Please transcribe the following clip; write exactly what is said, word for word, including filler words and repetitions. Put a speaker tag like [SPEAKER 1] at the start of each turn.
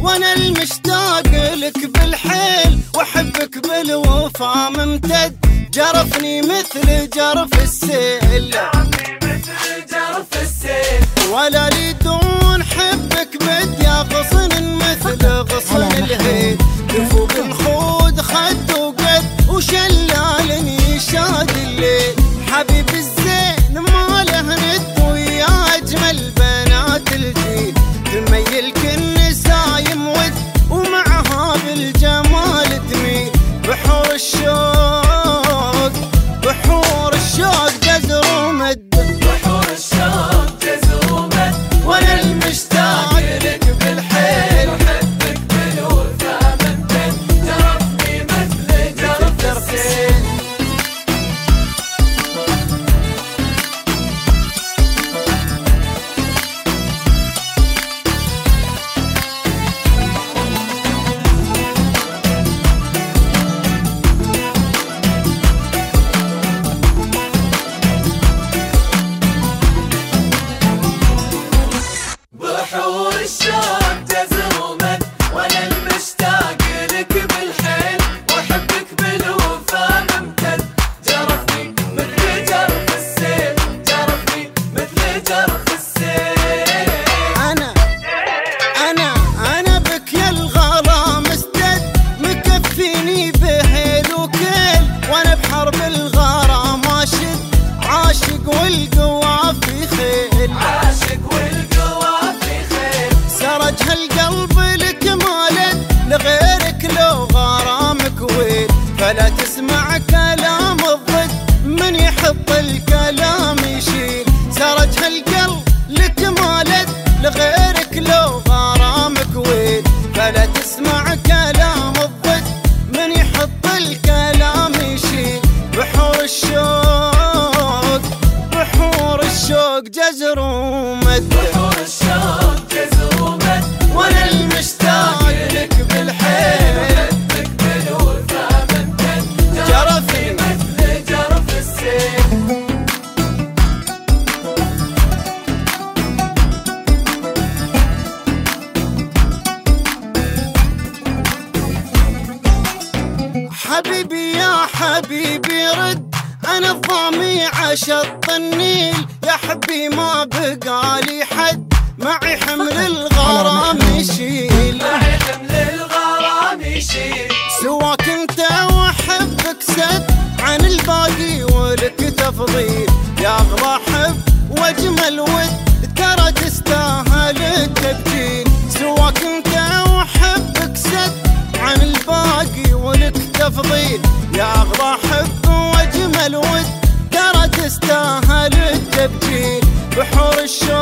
[SPEAKER 1] وانا المشتاق لك بالحيل واحبك بالوفا ممتد. جرفني مثل جرف السيل ولا لي دون حبك بد يا غصن مثل غصن الهيل. يفوق الخود خد وقد وشلالني شاد الليل. حبيب الزين ما له ند ويا اجمل بنات الجيل. تميل كل سايم ود ومعها بالجمال تميل. بحور الشوق بحور الشوق جزر ومد.
[SPEAKER 2] بحور الشوق جزر ومد وانا المشتاق لك بالحيل وحبك بالوفا ممتد. جرفني مثل جرف السيل. بحور الشوق جزر ومد وانا المشتاق لك بالحيل واحبك بالوفا ممتد. جرفني مثل جرف السيل. جرفني مثل جرف السيل.
[SPEAKER 1] انا انا انا بك يا الغلا مستد. مكفيني بهيل وكيل وانا بحرب الغرام ماشد. عاشق والقوا في خيل.
[SPEAKER 2] عاشق والقوا
[SPEAKER 1] سرج هالقلب لك مالد لغيرك لو غرامك ويل. فلا تسمع كلام الضد من يحط الكلام يشيل. سرج هالقلب لك مالد لغيرك لو غرامك ويل. فلا تسمع كلام الضد من يحط الكلام يشيل. بحور الشوق بحور الشوق جزر ومد.
[SPEAKER 2] بحور الشوق جزر ومد
[SPEAKER 1] وانا المشتاق لك بالحيل
[SPEAKER 2] وحبك بالوفا ممتد. جرفني مثل جرف السيل.
[SPEAKER 1] حبيبي يا حبيبي رد. انا الضامي عشط النيل. يا حبي ما بقالي حد معي حمل الغرام يشيل.
[SPEAKER 2] معي حمل الغرام يشيل.
[SPEAKER 1] سواك انت وحبك سد عن الباقي ولك تفضيل. يا اغلى حب واجمل ود ترى تستاهل التبجيل. سواك انت وحبك سد عن الباقي ولك تفضيل. يا اغلى حب واجمل ود ترى تستاهل التبجيل. بحور الشوق